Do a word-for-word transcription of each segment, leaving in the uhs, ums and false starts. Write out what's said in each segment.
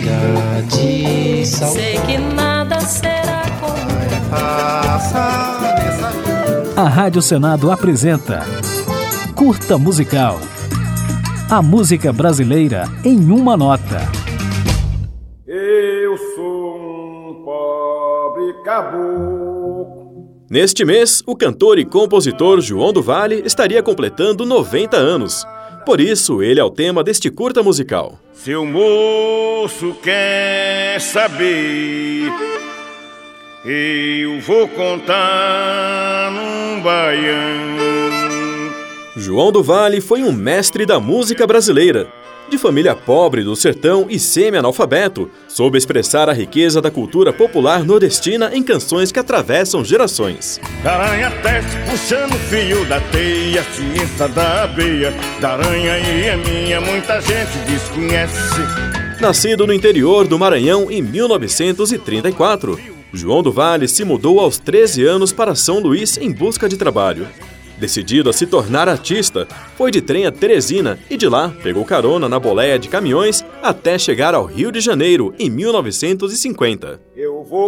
de sal. Sei que nada será como a Rádio Senado apresenta Curta Musical. A música brasileira em uma nota. Eu sou um pobre caboclo. Neste mês, o cantor e compositor João do Vale estaria completando noventa anos. Por isso, ele é o tema deste curta musical. Seu moço quer saber, eu vou contar num baião. João do Vale foi um mestre da música brasileira. De família pobre do sertão e semi-analfabeto, soube expressar a riqueza da cultura popular nordestina em canções que atravessam gerações. Da aranha teste puxando o fio da teia, ciência da abelha, da aranha e a minha, muita gente desconhece. Nascido no interior do Maranhão em mil novecentos e trinta e quatro, João do Vale se mudou aos treze anos para São Luís em busca de trabalho. Decidido a se tornar artista, foi de trem a Teresina e de lá pegou carona na boleia de caminhões até chegar ao Rio de Janeiro em mil novecentos e cinquenta. Eu vou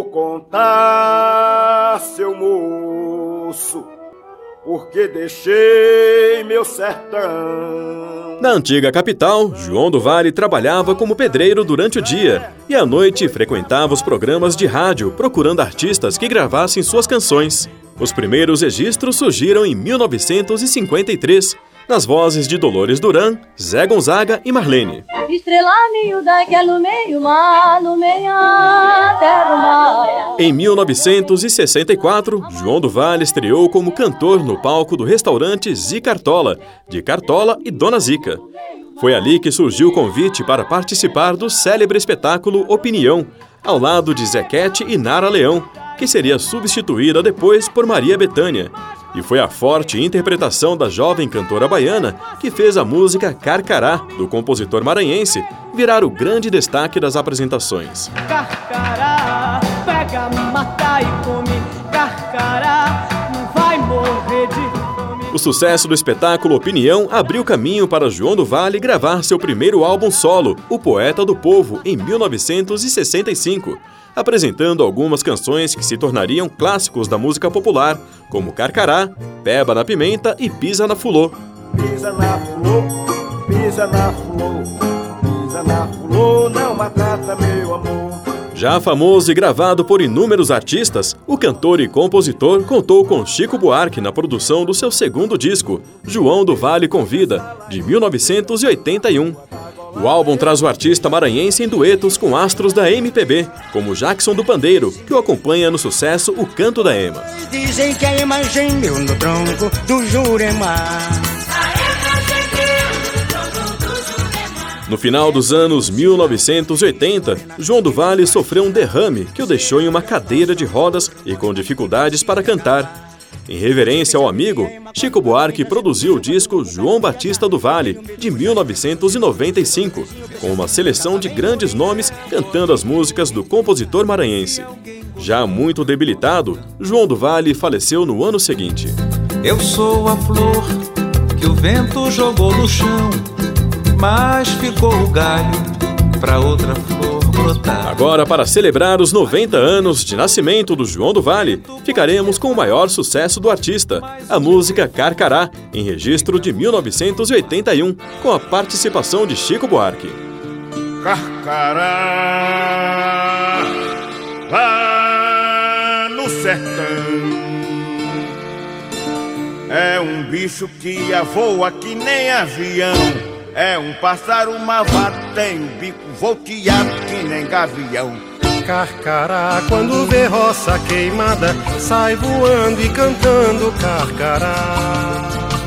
contar, seu moço, porque deixei meu sertão. Na antiga capital, João do Vale trabalhava como pedreiro durante o dia e à noite frequentava os programas de rádio procurando artistas que gravassem suas canções. Os primeiros registros surgiram em mil novecentos e cinquenta e três, nas vozes de Dolores Duran, Zé Gonzaga e Marlene. estrela miúda que alumeia o mar, alumeia a terra o mar. Em mil novecentos e sessenta e quatro, João do Vale estreou como cantor no palco do restaurante Zicartola, de Cartola e Dona Zica. Foi ali que surgiu o convite para participar do célebre espetáculo Opinião, ao lado de Zequete e Nara Leão, que seria substituída depois por Maria Bethânia. E foi a forte interpretação da jovem cantora baiana que fez a música Carcará, do compositor maranhense, virar o grande destaque das apresentações. Carcará, pega, mata e come. Carcará, não vai morrer de fome. O sucesso do espetáculo Opinião abriu caminho para João do Vale gravar seu primeiro álbum solo, O Poeta do Povo, em mil novecentos e sessenta e cinco. Apresentando algumas canções que se tornariam clássicos da música popular, como Carcará, Peba na Pimenta e Pisa na Fulô. Pisa na fulô, pisa na fulô, pisa na fulô, não batata, meu amor. Já famoso e gravado por inúmeros artistas, o cantor e compositor contou com Chico Buarque na produção do seu segundo disco, João do Vale Convida, de mil novecentos e oitenta e um. O álbum traz o artista maranhense em duetos com astros da M P B, como Jackson do Pandeiro, que o acompanha no sucesso O Canto da Ema. Dizem que a ema gemeu no tronco do Juremar. No final dos anos mil novecentos e oitenta, João do Vale sofreu um derrame que o deixou em uma cadeira de rodas e com dificuldades para cantar. Em reverência ao amigo, Chico Buarque produziu o disco João Batista do Vale, de mil novecentos e noventa e cinco, com uma seleção de grandes nomes cantando as músicas do compositor maranhense. Já muito debilitado, João do Vale faleceu no ano seguinte. Eu sou a flor que o vento jogou no chão, mas ficou o galho para outra flor brotar. Agora, para celebrar os noventa anos de nascimento do João do Vale, ficaremos com o maior sucesso do artista, a música Carcará, em registro de mil novecentos e oitenta e um, com a participação de Chico Buarque. Carcará, lá no sertão, é um bicho que voa que nem avião. É um pássaro malvado, tem o bico volteado que nem gavião. Carcará, quando vê roça queimada, sai voando e cantando carcará.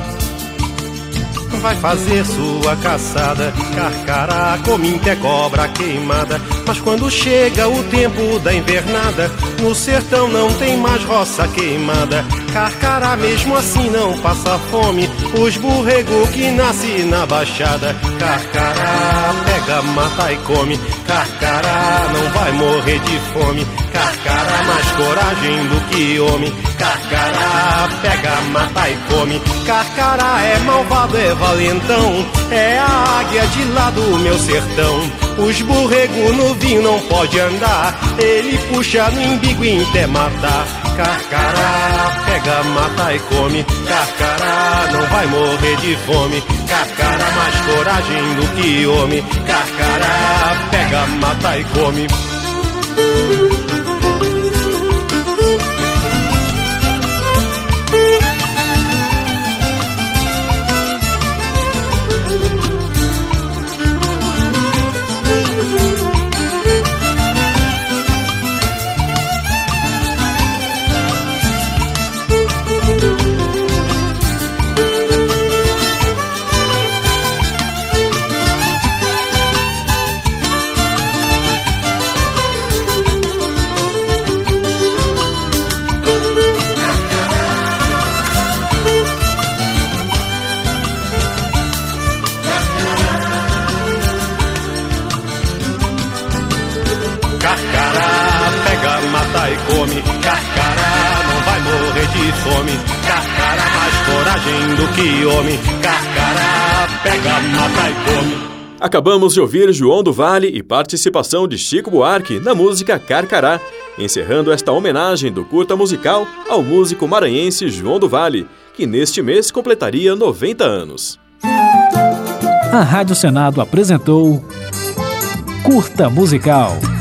Vai fazer sua caçada, carcará, cominta é cobra queimada. Mas quando chega o tempo da invernada, no sertão não tem mais roça queimada. Carcará mesmo assim não passa fome, os borrego que nasce na baixada. Carcará, pega, mata e come. Carcará, não vai morrer de fome. Carcará, mais coragem do que homem. Carcará, pega, mata e come. Carcará é malvado, é valentão, é a águia de lá do meu sertão. Os borrego no vinho não pode andar, ele puxa no imbigo e até matar. Carcará, pega, mata e come. Carcará, não vai morrer de fome. Carcará, mais coragem do que homem. Carcará, pega, mata e come. Carcará, pega, mata e come. Carcará, não vai morrer de fome. Carcará, mais coragem do que homem. Carcará, pega, mata e come. Acabamos de ouvir João do Vale e participação de Chico Buarque na música Carcará, encerrando esta homenagem do curta musical ao músico maranhense João do Vale, que neste mês completaria noventa anos. A Rádio Senado apresentou Curta Musical.